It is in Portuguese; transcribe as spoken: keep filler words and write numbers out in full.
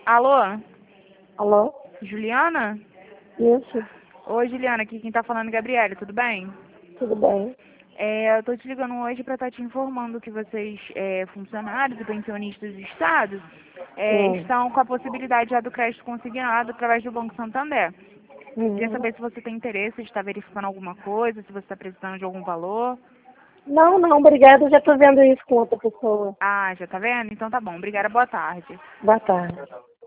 Alô? Alô? Juliana? Isso, Oi, Juliana, aqui quem tá falando é Gabriela, tudo bem? tudo bem? É, eu tô te ligando hoje para estar te informando que vocês, é, funcionários e pensionistas do Estado, é, Hum. estão com a possibilidade já do crédito consignado através do Banco Santander. Queria Uhum. saber se você tem interesse, se está verificando alguma coisa, se você está precisando de algum valor. Não, não, obrigada, eu já estou vendo isso com outra pessoa. Ah, já tá vendo? Então tá bom. Obrigada, boa tarde. Boa tarde.